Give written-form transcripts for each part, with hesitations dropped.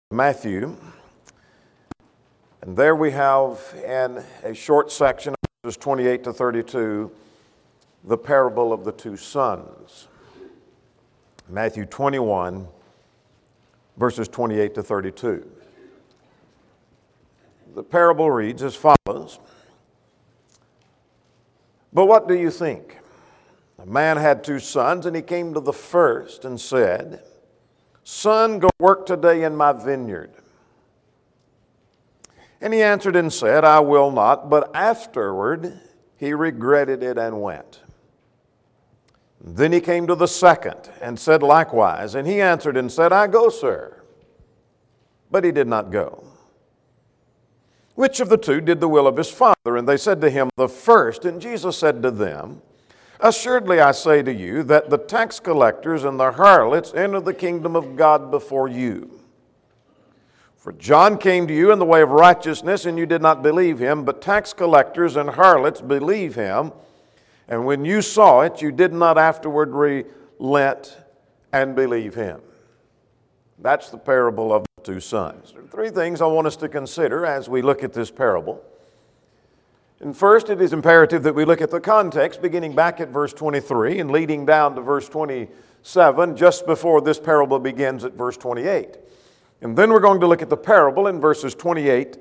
Matthew, and there we have in a short section of verses 28 to 32 the parable of the two sons. Matthew 21, verses 28 to 32. The parable reads as follows. But what do you think? A man had two sons, and he came to the first and said, Son, go work today in my vineyard. And he answered and said, I will not. But afterward he regretted it and went. Then he came to the second and said likewise. And he answered and said, I go, sir. But he did not go. Which of the two did the will of his father? And they said to him, the first. And Jesus said to them, Assuredly I say to you that the tax collectors and the harlots enter the kingdom of God before you. For John came to you in the way of righteousness, and you did not believe him, but tax collectors and harlots believe him. And when you saw it, you did not afterward relent and believe him. That's the parable of the two sons. There are three things I want us to consider as we look at this parable. And first, it is imperative that we look at the context, beginning back at verse 23 and leading down to verse 27, just before this parable begins at verse 28. And then we're going to look at the parable in verses 28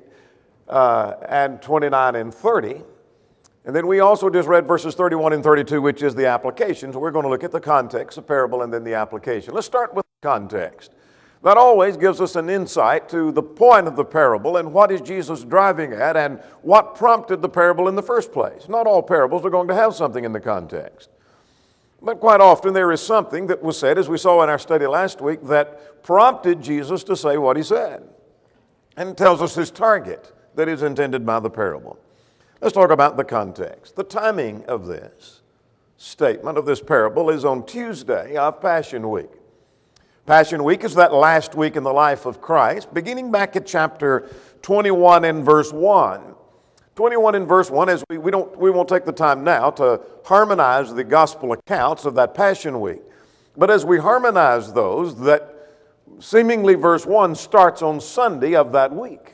and 29 and 30. And then we also just read verses 31 and 32, which is the application. So we're going to look at the context, the parable, and then the application. Let's start with the context. That always gives us an insight to the point of the parable and what is Jesus driving at and what prompted the parable in the first place. Not all parables are going to have something in the context. But quite often there is something that was said, as we saw in our study last week, that prompted Jesus to say what he said. And it tells us his target that is intended by the parable. Let's talk about the context. The timing of this statement of this parable is on Tuesday of Passion Week. Passion Week is that last week in the life of Christ, beginning back at chapter 21 and verse 1. 21 and verse 1, as we won't take the time now to harmonize the gospel accounts of that Passion Week. But as we harmonize those, that seemingly verse 1 starts on Sunday of that week.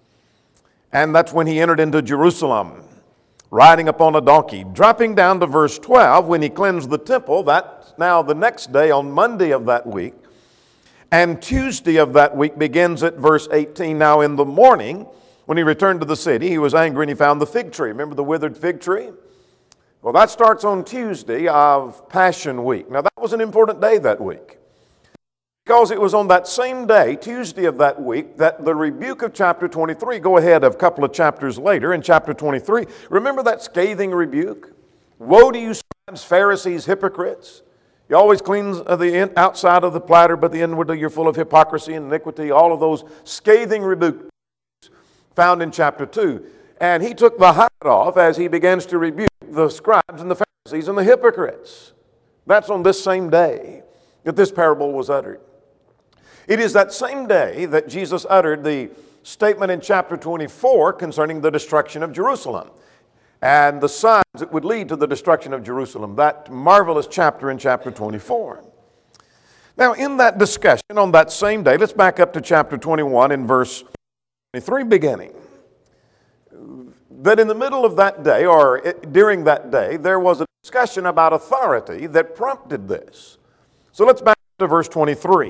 And that's when he entered into Jerusalem, riding upon a donkey. Dropping down to verse 12, when he cleansed the temple, that's now the next day on Monday of that week. And Tuesday of that week begins at verse 18. Now in the morning, when he returned to the city, he was angry and he found the fig tree. Remember the withered fig tree? Well, that starts on Tuesday of Passion Week. Now that was an important day that week, because it was on that same day, Tuesday of that week, that the rebuke of chapter 23, go ahead a couple of chapters later in chapter 23. Remember that scathing rebuke? Woe to you, scribes, Pharisees, hypocrites! You always clean the outside of the platter, but the inwardly you're full of hypocrisy and iniquity. All of those scathing rebukes found in chapter 2. And he took the hat off as he begins to rebuke the scribes and the Pharisees and the hypocrites. That's on this same day that this parable was uttered. It is that same day that Jesus uttered the statement in chapter 24 concerning the destruction of Jerusalem and the signs that would lead to the destruction of Jerusalem, that marvelous chapter in chapter 24. Now, in that discussion on that same day, let's back up to chapter 21 in verse 23 beginning. That in the middle of that day, or during that day, there was a discussion about authority that prompted this. So let's back up to verse 23.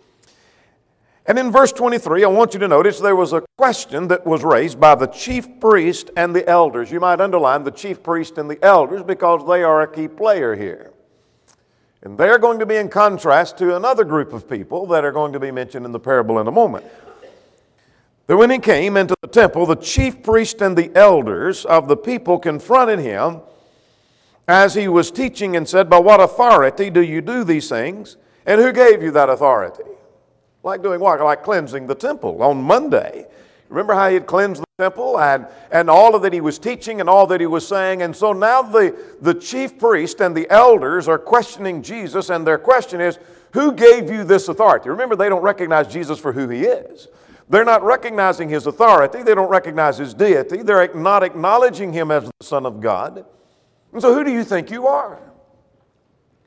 And in verse 23, I want you to notice there was a question that was raised by the chief priest and the elders. You might underline the chief priest and the elders because they are a key player here. And they're going to be in contrast to another group of people that are going to be mentioned in the parable in a moment. That when he came into the temple, the chief priest and the elders of the people confronted him as he was teaching and said, By what authority do you do these things? And who gave you that authority? Like doing what? Like cleansing the temple on Monday. Remember how he had cleansed the temple and all of that he was teaching and all that he was saying. And so now the chief priest and the elders are questioning Jesus, and their question is, who gave you this authority? Remember, they don't recognize Jesus for who he is. They're not recognizing his authority. They don't recognize his deity. They're not acknowledging him as the Son of God. And so who do you think you are?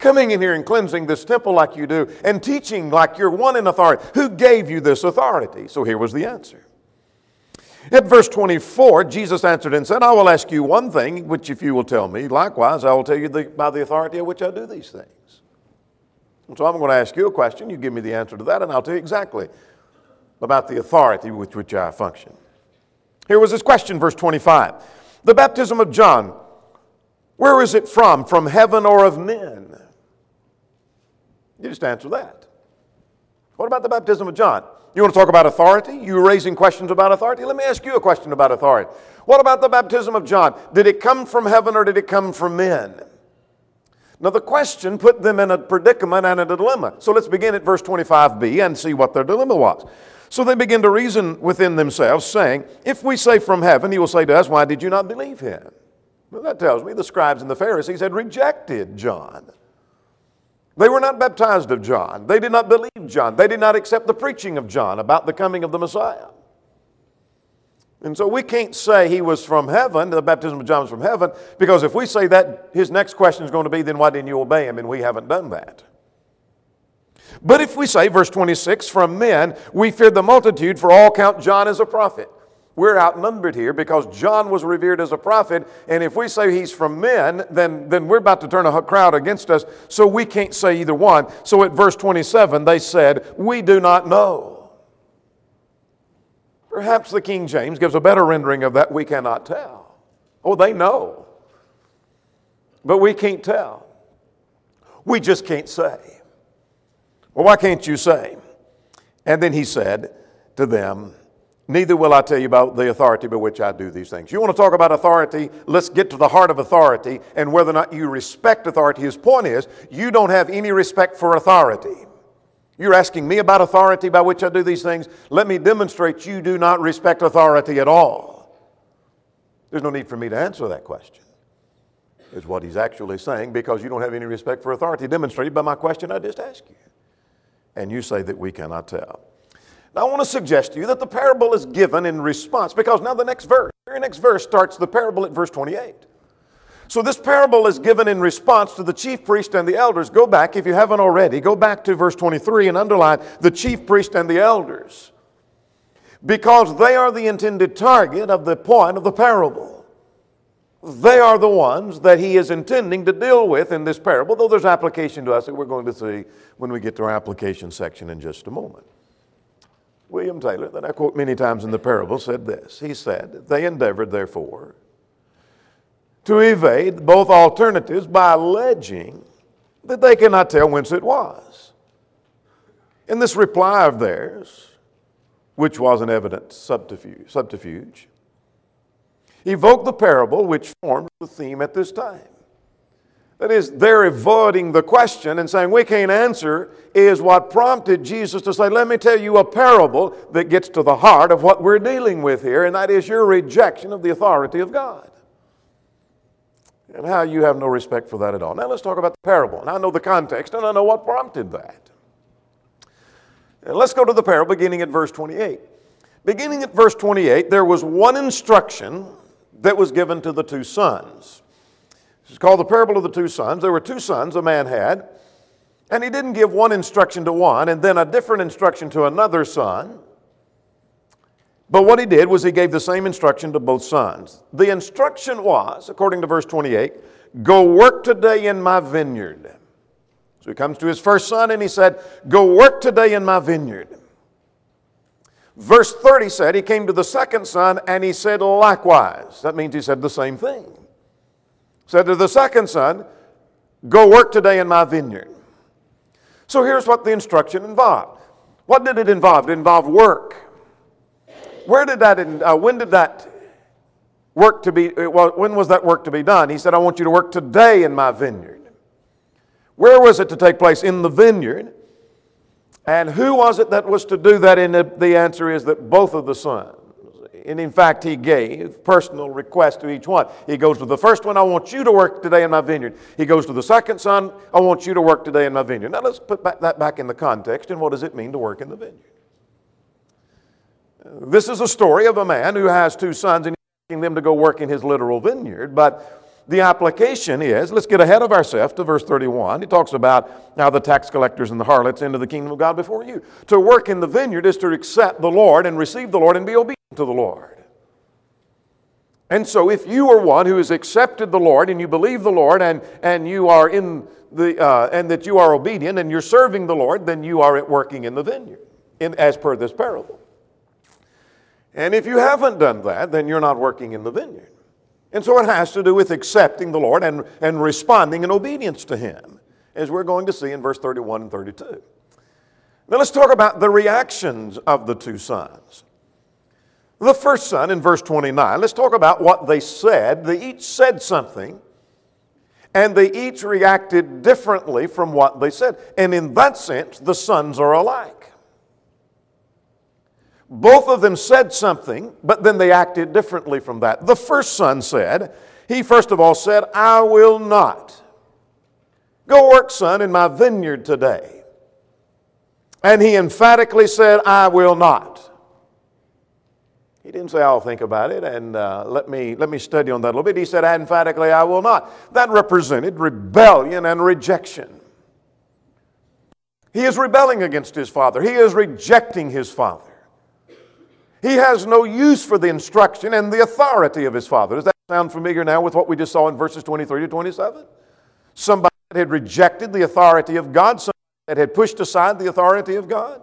coming in here and cleansing this temple like you do and teaching like you're one in authority? Who gave you this authority? So here was the answer. At verse 24, Jesus answered and said, I will ask you one thing, which if you will tell me, likewise I will tell you by the authority of which I do these things. And so I'm going to ask you a question. You give me the answer to that, and I'll tell you exactly about the authority with which I function. Here was his question, verse 25. The baptism of John, where is it from? From heaven or of men? You just answer that. What about the baptism of John? You want to talk about authority? You raising questions about authority? Let me ask you a question about authority. What about the baptism of John? Did it come from heaven or did it come from men? Now the question put them in a predicament and a dilemma. So let's begin at verse 25b and see what their dilemma was. So they begin to reason within themselves, saying, if we say from heaven, he will say to us, why did you not believe him? Well, that tells me the scribes and the Pharisees had rejected John. They were not baptized of John. They did not believe John. They did not accept the preaching of John about the coming of the Messiah. And so we can't say he was from heaven, the baptism of John was from heaven, because if we say that, his next question is going to be, then why didn't you obey him? And we haven't done that. But if we say, verse 26, from men, we feared the multitude, for all count John as a prophet. We're outnumbered here because John was revered as a prophet, and if we say he's from men, then we're about to turn a crowd against us, so we can't say either one. So at verse 27, they said, we do not know. Perhaps the King James gives a better rendering of that, we cannot tell. Oh, they know. But we can't tell. We just can't say. Well, why can't you say? And then he said to them, neither will I tell you about the authority by which I do these things. You want to talk about authority? Let's get to the heart of authority and whether or not you respect authority. His point is, you don't have any respect for authority. You're asking me about authority by which I do these things. Let me demonstrate you do not respect authority at all. There's no need for me to answer that question, is what he's actually saying, because you don't have any respect for authority, demonstrated by my question I just asked you. And you say that we cannot tell. Now I want to suggest to you that the parable is given in response, because now the very next verse starts the parable at verse 28. So this parable is given in response to the chief priest and the elders. Go back, if you haven't already, go back to verse 23 and underline the chief priest and the elders, because they are the intended target of the point of the parable. They are the ones that he is intending to deal with in this parable, though there's application to us that we're going to see when we get to our application section in just a moment. William Taylor, that I quote many times in the parable, said this. He said, they endeavored, therefore, to evade both alternatives by alleging that they cannot tell whence it was. In this reply of theirs, which was an evident subterfuge, evoked the parable which formed the theme at this time. That is, they're avoiding the question and saying we can't answer is what prompted Jesus to say, let me tell you a parable that gets to the heart of what we're dealing with here, and that is your rejection of the authority of God. And how you have no respect for that at all. Now let's talk about the parable. And I know the context and I know what prompted that. And let's go to the parable beginning at verse 28. Beginning at verse 28, there was one instruction that was given to the two sons. It's called the parable of the two sons. There were two sons a man had, and he didn't give one instruction to one and then a different instruction to another son. But what he did was he gave the same instruction to both sons. The instruction was, according to verse 28, go work today in my vineyard. So he comes to his first son and he said, go work today in my vineyard. Verse 30 said he came to the second son and he said likewise. That means he said the same thing. Said to the second son, go work today in my vineyard. So here's what the instruction involved. What did it involve? It involved work. When did that work to be, when was that work to be done? He said, I want you to work today in my vineyard. Where was it to take place? In the vineyard. And who was it that was to do that? And the answer is that both of the sons. And in fact, he gave personal requests to each one. He goes to the first one, I want you to work today in my vineyard. He goes to the second son, I want you to work today in my vineyard. Now let's put that back in the context. And what does it mean to work in the vineyard? This is a story of a man who has two sons and he's asking them to go work in his literal vineyard. But the application is, let's get ahead of ourselves to verse 31. He talks about how the tax collectors and the harlots enter the kingdom of God before you. To work in the vineyard is to accept the Lord and receive the Lord and be obedient to the Lord. And so if you are one who has accepted the Lord and you believe the Lord and you are in the and that you are obedient and you're serving the Lord, then you are working in the vineyard, as per this parable. And if you haven't done that, then you're not working in the vineyard. And so it has to do with accepting the Lord and responding in obedience to Him, as we're going to see in verse 31 and 32. Now let's talk about the reactions of the two sons. The first son in verse 29, let's talk about what they said. They each said something, and they each reacted differently from what they said. And in that sense, the sons are alike. Both of them said something, but then they acted differently from that. The first son said, he first of all said, I will not. Go work, son, in my vineyard today. And he emphatically said, I will not. He didn't say, I'll think about it and let me study on that a little bit. He said, emphatically, I will not. That represented rebellion and rejection. He is rebelling against his father. He is rejecting his father. He has no use for the instruction and the authority of his father. Does that sound familiar now with what we just saw in verses 23 to 27? Somebody that had rejected the authority of God, somebody that had pushed aside the authority of God.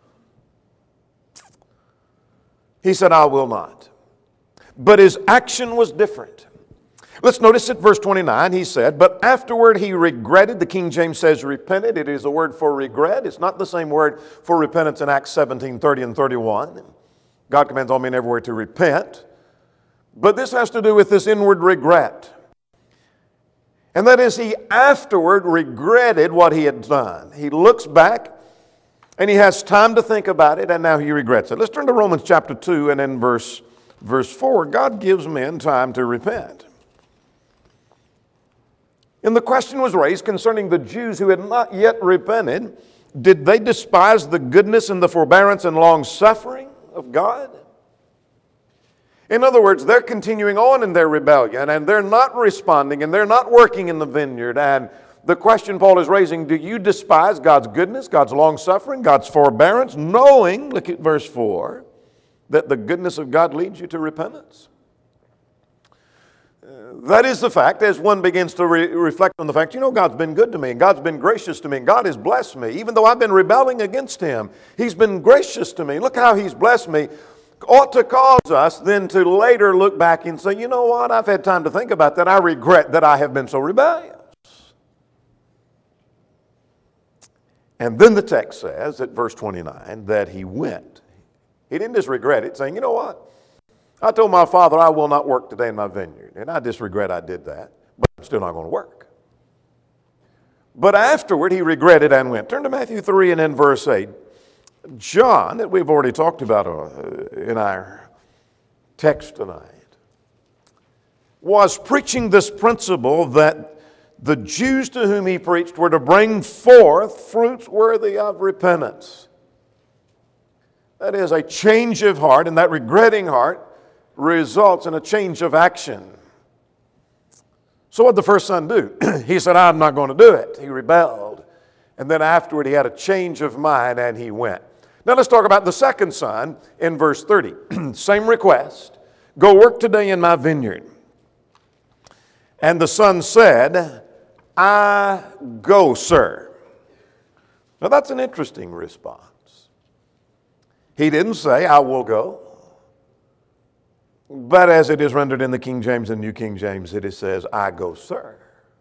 He said, I will not. But his action was different. Let's notice at verse 29, he said, but afterward he regretted. The King James says repented. It is a word for regret. It's not the same word for repentance in Acts 17, 30 and 31. God commands all men everywhere to repent. But this has to do with this inward regret. And that is, he afterward regretted what he had done. He looks back and he has time to think about it, and now he regrets it. Let's turn to Romans chapter 2 and then verse 4. God gives men time to repent. And the question was raised concerning the Jews who had not yet repented. Did they despise the goodness and the forbearance and long-suffering of God? In other words, they're continuing on in their rebellion and they're not responding and they're not working in the vineyard. And the question Paul is raising, do you despise God's goodness, God's long-suffering, God's forbearance, knowing, look at verse 4, that the goodness of God leads you to repentance? That is the fact, as one begins to reflect on the fact, God's been good to me, and God's been gracious to me, and God has blessed me. Even though I've been rebelling against Him, He's been gracious to me. Look how He's blessed me. Ought to cause us then to later look back and say, you know what, I've had time to think about that. I regret that I have been so rebellious. And then the text says at verse 29 that he went. He didn't just regret it, saying, you know what? I told my father I will not work today in my vineyard, and I just regret I did that, but I'm still not going to work. But afterward he regretted and went. Turn to Matthew 3 and then verse 8. John, that we've already talked about in our text tonight, was preaching this principle that the Jews to whom he preached were to bring forth fruits worthy of repentance. That is a change of heart, and that regretting heart results in a change of action. So what did the first son do? He said, I'm not going to do it. He rebelled. And then afterward he had a change of mind and he went. Now let's talk about the second son in verse 30. Same request. Go work today in my vineyard. And the son said, I go, sir. Now that's an interesting response. He didn't say, I will go. But as it is rendered in the King James and New King James, it says, I go, sir.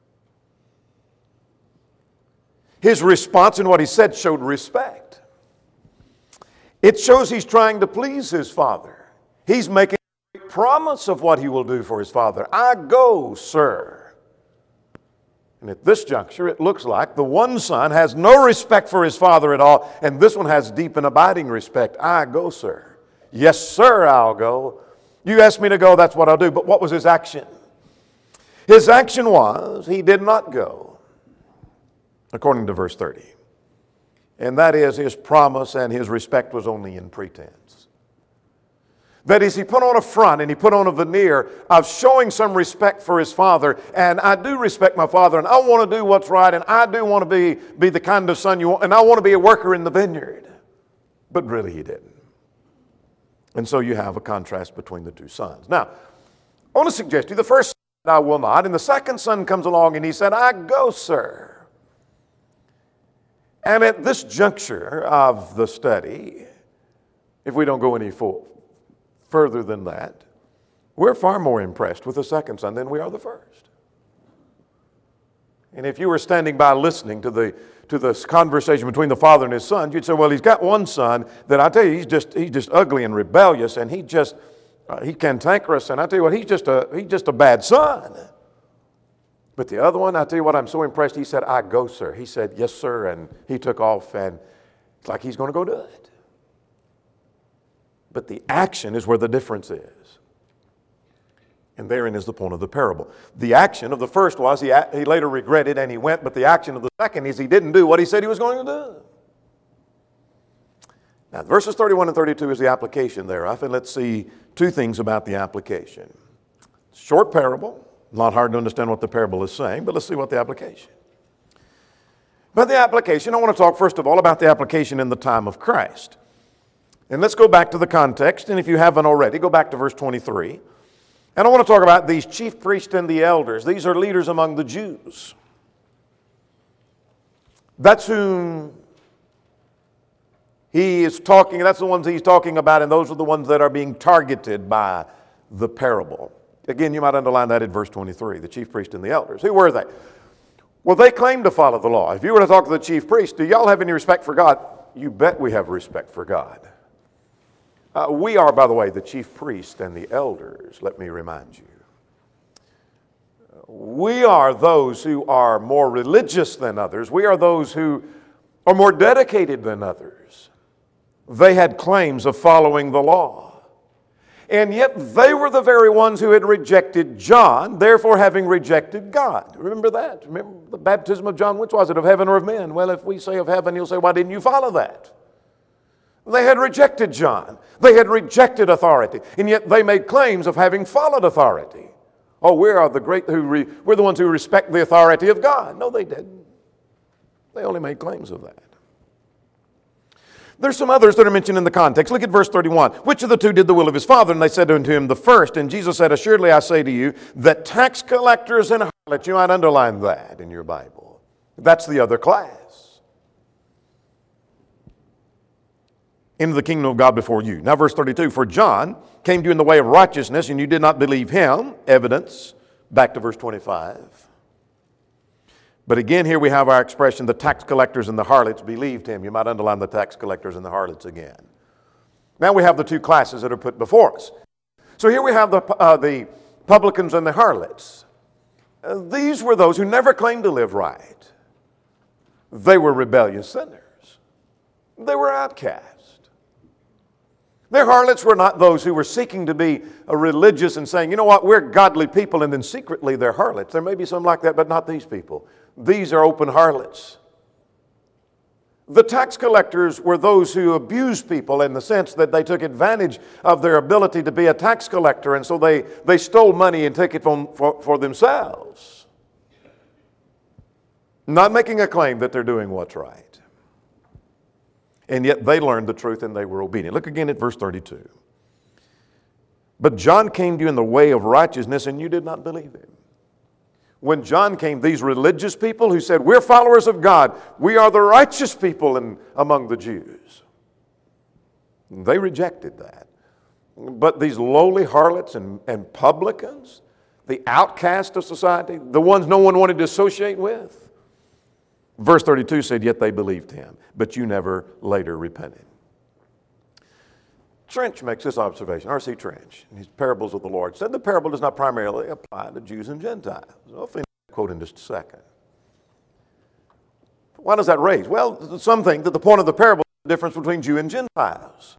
His response and what he said showed respect. It shows he's trying to please his father. He's making a promise of what he will do for his father. I go, sir. And at this juncture, it looks like the one son has no respect for his father at all, and this one has deep and abiding respect. I go, sir. Yes, sir, I'll go. You asked me to go, that's what I'll do. But what was his action? His action was he did not go, according to verse 30. And that is his promise and his respect was only in pretense. That is, he put on a front and he put on a veneer of showing some respect for his father. And I do respect my father, and I want to do what's right, and I do want to be the kind of son you want, and I want to be a worker in the vineyard. But really he didn't. And so you have a contrast between the two sons. Now, I want to suggest to you, the first son said, I will not, and the second son comes along and he said, I go, sir. And at this juncture of the study, if we don't go any further than that, we're far more impressed with the second son than we are the first. And if you were standing by listening to this conversation between the father and his son, you'd say, well, he's got one son that I tell you, he's just ugly and rebellious, and he's cantankerous, and I tell you what, he's just a bad son. But the other one, I tell you what, I'm so impressed, he said, I go, sir. He said, yes, sir, and he took off, and it's like he's going to go do it. But the action is where the difference is. And therein is the point of the parable. The action of the first was he later regretted and he went, but the action of the second is he didn't do what he said he was going to do. Now, verses 31 and 32 is the application thereof, and let's see two things about the application. Short parable, not hard to understand what the parable is saying, but let's see what the application. But the application, I want to talk first of all about the application in the time of Christ. And let's go back to the context, and if you haven't already, go back to verse 23. And I want to talk about these chief priests and the elders. These are leaders among the Jews. That's whom he is talking, that's the ones he's talking about, and those are the ones that are being targeted by the parable. Again, you might underline that in verse 23, the chief priests and the elders. Who were they? Well, they claimed to follow the law. If you were to talk to the chief priests, do y'all have any respect for God? You bet we have respect for God. We are, by the way, the chief priests and the elders, let me remind you. We are those who are more religious than others. We are those who are more dedicated than others. They had claims of following the law. And yet they were the very ones who had rejected John, therefore having rejected God. Remember that? Remember the baptism of John? Which was it, of heaven or of men? Well, if we say of heaven, he'll say, why didn't you follow that? They had rejected John. They had rejected authority. And yet they made claims of having followed authority. Oh, we're the ones who respect the authority of God. No, they didn't. They only made claims of that. There's some others that are mentioned in the context. Look at verse 31. Which of the two did the will of his father? And they said unto him, the first. And Jesus said, assuredly I say to you, that tax collectors and harlots, you might underline that in your Bible. That's the other class. Into the kingdom of God before you. Now verse 32, for John came to you in the way of righteousness, and you did not believe him. Evidence. Back to verse 25. But again, here we have our expression, the tax collectors and the harlots believed him. You might underline the tax collectors and the harlots again. Now we have the two classes that are put before us. So here we have the publicans and the harlots. These were those who never claimed to live right. They were rebellious sinners. They were outcasts. Their harlots were not those who were seeking to be religious and saying, you know what, we're godly people, and then secretly they're harlots. There may be some like that, but not these people. These are open harlots. The tax collectors were those who abused people in the sense that they took advantage of their ability to be a tax collector, and so they stole money and took it for themselves. Not making a claim that they're doing what's right. And yet they learned the truth and they were obedient. Look again at verse 32. But John came to you in the way of righteousness, and you did not believe him. When John came, these religious people who said, we're followers of God, we are the righteous people among the Jews. They rejected that. But these lowly harlots and publicans, the outcast of society, the ones no one wanted to associate with, verse 32 said, yet they believed him, but you never later repented. Trench makes this observation, R.C. Trench, in his Parables of the Lord, said the parable does not primarily apply to Jews and Gentiles. I'll finish the quote in just a second. Why does that raise? Well, some think that the point of the parable is the difference between Jew and Gentiles.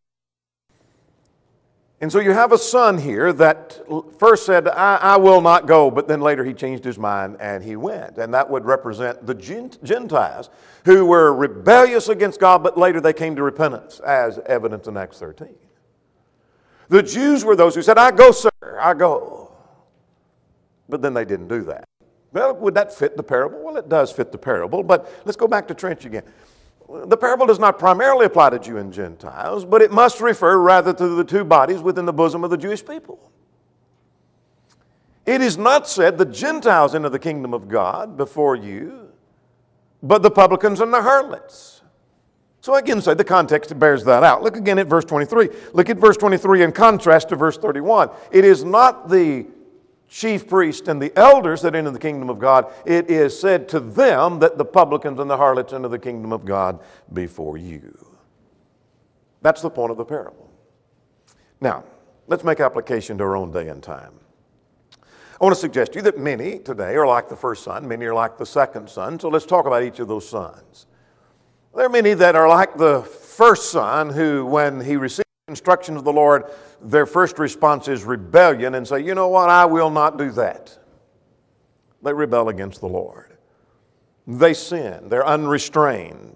And so you have a son here that first said, I will not go, but then later he changed his mind and he went. And that would represent the Gentiles who were rebellious against God, but later they came to repentance, as evident in Acts 13. The Jews were those who said, I go, sir, I go. But then they didn't do that. Well, would that fit the parable? Well, it does fit the parable, but let's go back to Trench again. The parable does not primarily apply to Jew and Gentiles, but it must refer rather to the two bodies within the bosom of the Jewish people. It is not said the Gentiles into the kingdom of God before you, but the publicans and the harlots. So again, say the context bears that out. Look again at verse 23. Look at verse 23 in contrast to verse 31. It is not the chief priest and the elders that enter the kingdom of God. It is said to them that the publicans and the harlots enter the kingdom of God before you. That's the point of the parable. Now, let's make application to our own day and time. I want to suggest to you that many today are like the first son, many are like the second son, so let's talk about each of those sons. There are many that are like the first son who, when he received instructions of the Lord, their first response is rebellion and say, you know what, I will not do that. They rebel against the Lord. They sin. They're unrestrained.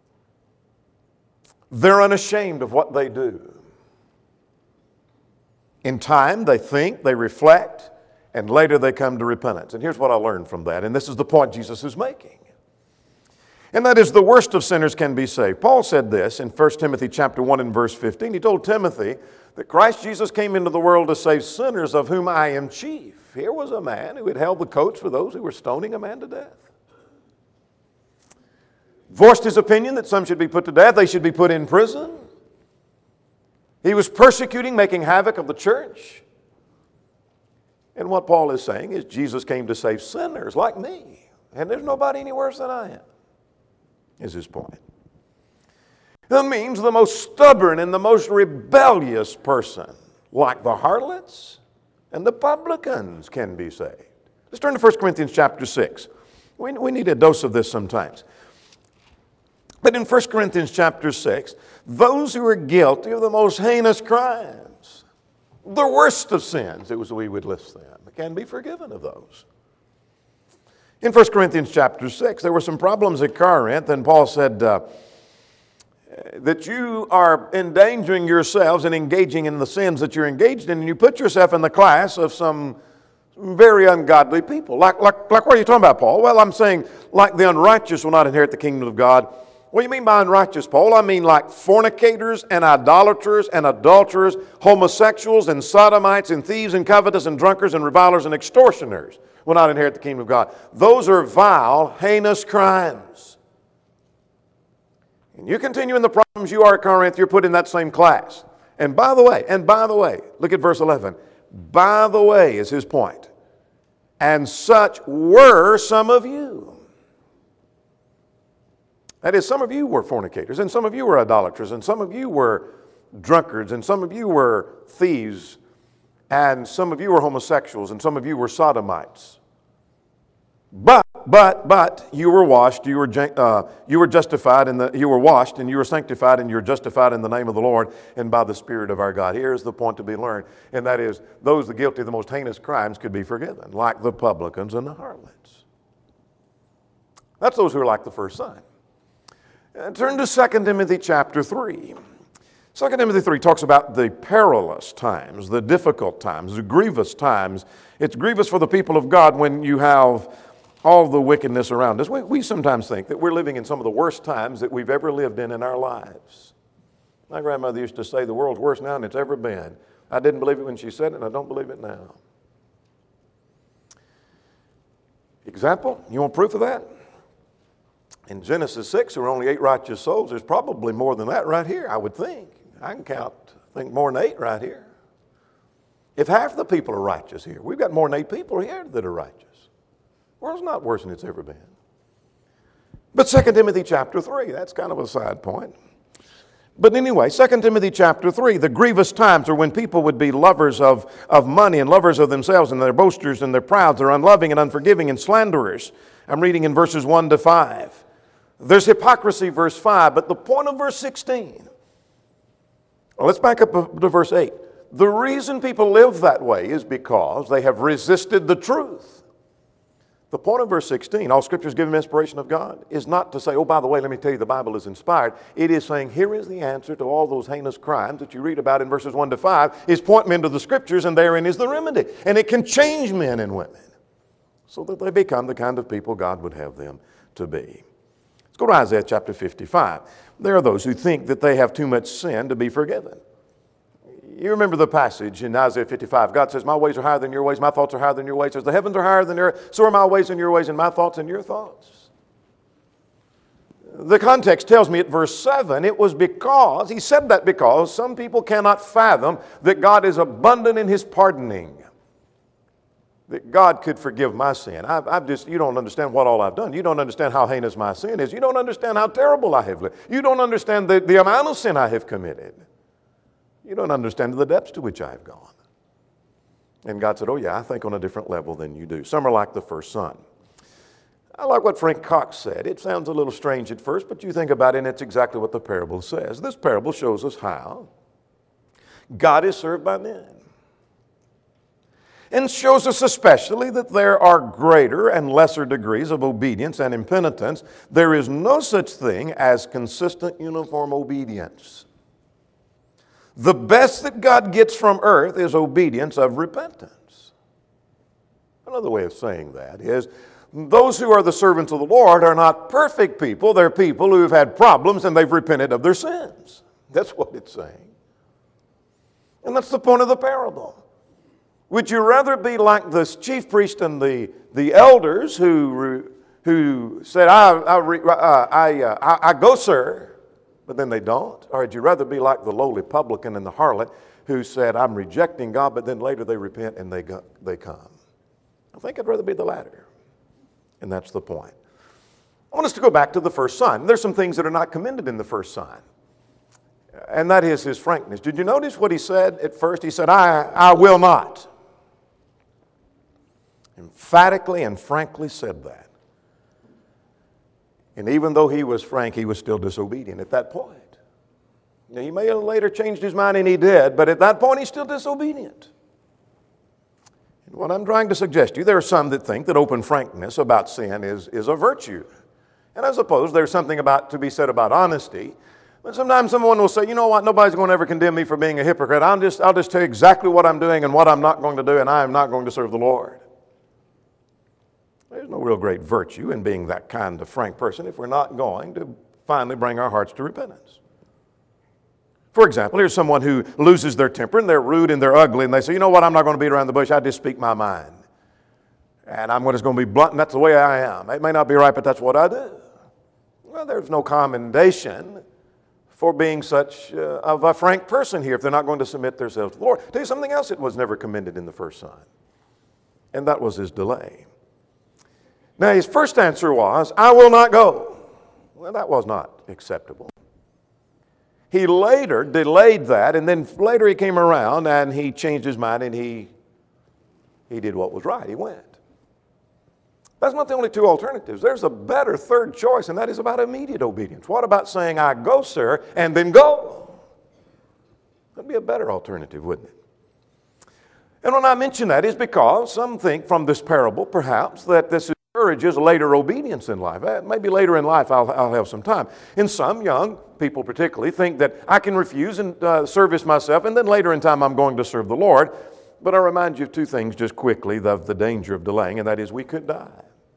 They're unashamed of what they do. In time, they think, they reflect, and later they come to repentance. And here's what I learned from that, and this is the point Jesus is making. And that is, the worst of sinners can be saved. Paul said this in 1 Timothy chapter 1 and verse 15. He told Timothy that Christ Jesus came into the world to save sinners, of whom I am chief. Here was a man who had held the coats for those who were stoning a man to death. Voiced his opinion that some should be put to death, they should be put in prison. He was persecuting, making havoc of the church. And what Paul is saying is Jesus came to save sinners like me. And there's nobody any worse than I am, is his point. That means the most stubborn and the most rebellious person, like the harlots and the publicans, can be saved. Let's turn to 1 Corinthians chapter 6. We need a dose of this sometimes. But in 1 Corinthians chapter 6, those who are guilty of the most heinous crimes, the worst of sins, it was we would list them, can be forgiven of those. In 1 Corinthians chapter 6, there were some problems at Corinth, and Paul said that you are endangering yourselves and engaging in the sins that you're engaged in, and you put yourself in the class of some very ungodly people. Like what are you talking about, Paul? Well, I'm saying like the unrighteous will not inherit the kingdom of God. What do you mean by unrighteous, Paul? I mean like fornicators and idolaters and adulterers, homosexuals and sodomites and thieves and covetous and drunkards and revilers and extortioners will not inherit the kingdom of God. Those are vile, heinous crimes. And you continue in the problems you are at Corinth, you're put in that same class. And by the way, look at verse 11. By the way is his point. And such were some of you. That is, some of you were fornicators, and some of you were idolaters, and some of you were drunkards, and some of you were thieves, and some of you were homosexuals, and some of you were sodomites. But you were washed, you were justified, you were washed, and you were sanctified, and you were justified in the name of the Lord and by the Spirit of our God. Here's the point to be learned, and that is, those that guilty of the most heinous crimes could be forgiven, like the publicans and the harlots. That's those who are like the first son. Turn to 2 Timothy chapter 3. 2 Timothy 3 talks about the perilous times, the difficult times, the grievous times. It's grievous for the people of God when you have all the wickedness around us. We sometimes think that we're living in some of the worst times that we've ever lived in our lives. My grandmother used to say the world's worse now than it's ever been. I didn't believe it when she said it, and I don't believe it now. Example, you want proof of that? In Genesis 6, there were only 8 righteous souls. There's probably more than that right here, I would think. I can count, I think, more than 8 right here. If half the people are righteous here, we've got more than 8 people here that are righteous. The world's not worse than it's ever been. But 2 Timothy chapter 3, that's kind of a side point. But anyway, 2 Timothy chapter 3, the grievous times are when people would be lovers of money and lovers of themselves, and they're boasters and they're proud, they're unloving and unforgiving and slanderers. I'm reading in verses 1 to 5. There's hypocrisy, verse 5, but the point of verse 16. Well, let's back up to verse 8. The reason people live that way is because they have resisted the truth. The point of verse 16, all Scripture is given inspiration of God, is not to say, oh, by the way, let me tell you the Bible is inspired. It is saying, here is the answer to all those heinous crimes that you read about in verses 1 to 5, is point men to the Scriptures, and therein is the remedy. And it can change men and women so that they become the kind of people God would have them to be. Let's go to Isaiah chapter 55. There are those who think that they have too much sin to be forgiven. You remember the passage in Isaiah 55. God says, my ways are higher than your ways, my thoughts are higher than your ways. As the heavens are higher than the earth, so are my ways and your ways, and my thoughts and your thoughts. The context tells me at verse 7, it was because, he said that because some people cannot fathom that God is abundant in His pardoning. That God could forgive my sin. You don't understand what all I've done. You don't understand how heinous my sin is. You don't understand how terrible I have lived. You don't understand the amount of sin I have committed. You don't understand the depths to which I have gone. And God said, oh yeah, I think on a different level than you do. Some are like the first son. I like what Frank Cox said. It sounds a little strange at first, but you think about it and it's exactly what the parable says. This parable shows us how God is served by men. And shows us especially that there are greater and lesser degrees of obedience and impenitence. There is no such thing as consistent, uniform obedience. The best that God gets from earth is obedience of repentance. Another way of saying that is, those who are the servants of the Lord are not perfect people. They're people who have had problems and they've repented of their sins. That's what it's saying. And that's the point of the parable. Would you rather be like this chief priest and the elders who said, I go, sir, but then they don't? Or would you rather be like the lowly publican and the harlot who said, I'm rejecting God, but then later they repent and they come? I think I'd rather be the latter. And that's the point. I want us to go back to the first son. There's some things that are not commended in the first son. And that is his frankness. Did you notice what he said at first? He said, I will not. Emphatically and frankly said that. And even though he was frank, he was still disobedient at that point. Now, he may have later changed his mind, and he did, but at that point he's still disobedient. And what I'm trying to suggest to you, there are some that think that open frankness about sin is a virtue. And I suppose there's something to be said about honesty. But sometimes someone will say, you know what, nobody's going to ever condemn me for being a hypocrite. I'll just tell you exactly what I'm doing and what I'm not going to do, and I am not going to serve the Lord. There's no real great virtue in being that kind of frank person if we're not going to finally bring our hearts to repentance. For example, here's someone who loses their temper and they're rude and they're ugly and they say, you know what, I'm not going to beat around the bush, I just speak my mind. And I'm just going to be blunt and that's the way I am. It may not be right, but that's what I do. Well, there's no commendation for being such of a frank person here if they're not going to submit themselves to the Lord. I'll tell you something else that was never commended in the first son, and that was his delay. Now, his first answer was, I will not go. Well, that was not acceptable. He later delayed that, and then later he came around and he changed his mind and he did what was right. He went. That's not the only two alternatives. There's a better third choice, and that is about immediate obedience. What about saying, I go, sir, and then go? That'd be a better alternative, wouldn't it? And when I mention that is because some think from this parable, perhaps, that this encourages later obedience in life. Maybe later in life I'll have some time. And some young people particularly think that I can refuse and service myself, and then later in time I'm going to serve the Lord. But I remind you of two things just quickly of the danger of delaying, and that is we could die.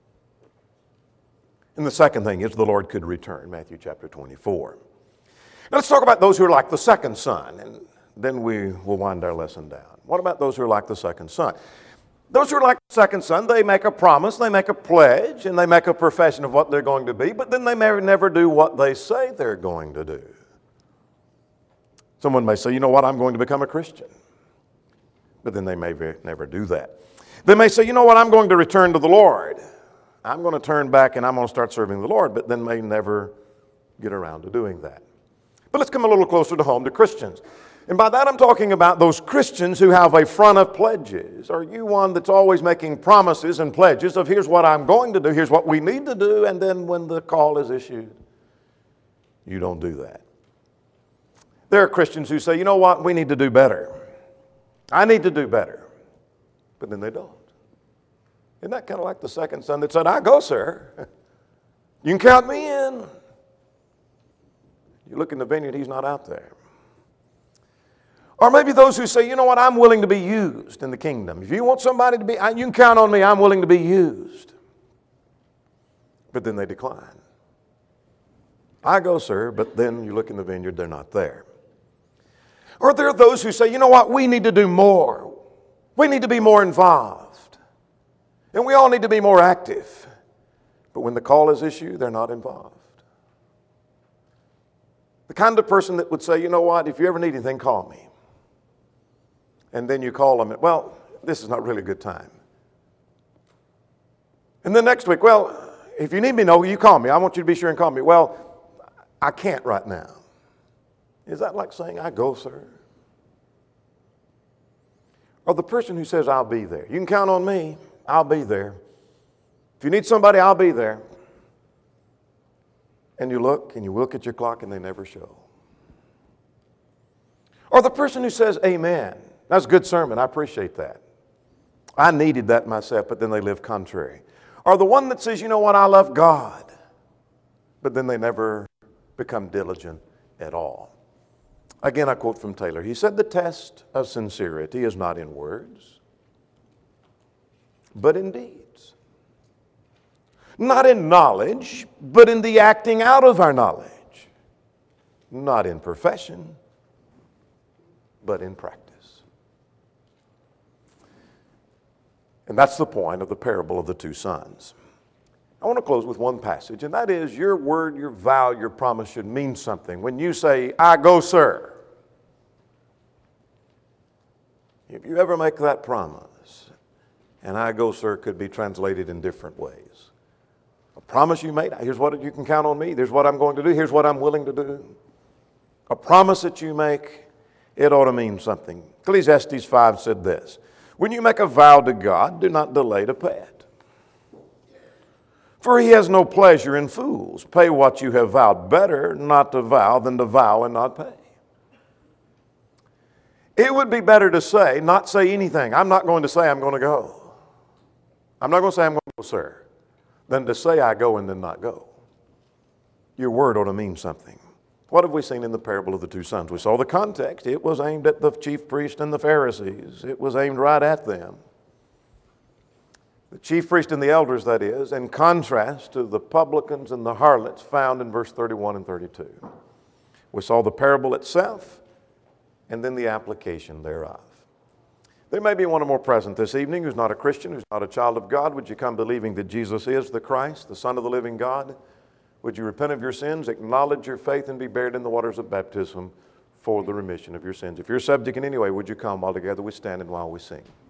And the second thing is the Lord could return, Matthew chapter 24. Now let's talk about those who are like the second son, and then we will wind our lesson down. What about those who are like the second son? Those who are like the second son, they make a promise, they make a pledge, and they make a profession of what they're going to be, but then they may never do what they say they're going to do. Someone may say, you know what, I'm going to become a Christian. But then they may never do that. They may say, you know what, I'm going to return to the Lord. I'm going to turn back and I'm going to start serving the Lord, but then may never get around to doing that. But let's come a little closer to home to Christians. And by that I'm talking about those Christians who have a front of pledges. Are you one that's always making promises and pledges of here's what I'm going to do, here's what we need to do, and then when the call is issued, you don't do that? There are Christians who say, you know what, we need to do better. I need to do better. But then they don't. Isn't that kind of like the second son that said, I go, sir. You can count me in. You look in the vineyard, he's not out there. Or maybe those who say, you know what, I'm willing to be used in the kingdom. If you want somebody to be, you can count on me, I'm willing to be used. But then they decline. I go, sir, but then you look in the vineyard, they're not there. Or there are those who say, you know what, we need to do more. We need to be more involved. And we all need to be more active. But when the call is issued, they're not involved. The kind of person that would say, you know what, if you ever need anything, call me. And then you call them, well, this is not really a good time. And then next week, well, if you need me, no, you call me. I want you to be sure and call me. Well, I can't right now. Is that like saying, I go, sir? Or the person who says, I'll be there. You can count on me. I'll be there. If you need somebody, I'll be there. And you look at your clock and they never show. Or the person who says, amen. That's a good sermon. I appreciate that. I needed that myself, but then they live contrary. Or the one that says, you know what, I love God. But then they never become diligent at all. Again, I quote from Taylor. He said, the test of sincerity is not in words, but in deeds. Not in knowledge, but in the acting out of our knowledge. Not in profession, but in practice. And that's the point of the parable of the two sons. I want to close with one passage, and that is your word, your vow, your promise should mean something. When you say, I go, sir, if you ever make that promise, and I go, sir, could be translated in different ways. A promise you made, here's what you can count on me, here's what I'm going to do, here's what I'm willing to do. A promise that you make, it ought to mean something. Ecclesiastes 5 said this, when you make a vow to God, do not delay to pay it. For he has no pleasure in fools. Pay what you have vowed. Better not to vow than to vow and not pay. It would be better to say, not say anything. I'm not going to say I'm going to go. I'm not going to say I'm going to go, sir. Than to say I go and then not go. Your word ought to mean something. What have we seen in the parable of the two sons? We saw the context. It was aimed at the chief priest and the Pharisees. It was aimed right at them. The chief priest and the elders, that is, in contrast to the publicans and the harlots found in verse 31 and 32. We saw the parable itself and then the application thereof. There may be one or more present this evening who's not a Christian, who's not a child of God. Would you come believing that Jesus is the Christ, the Son of the living God? Would you repent of your sins, acknowledge your faith, and be buried in the waters of baptism for the remission of your sins? If you're subject in any way, would you come while together we stand and while we sing?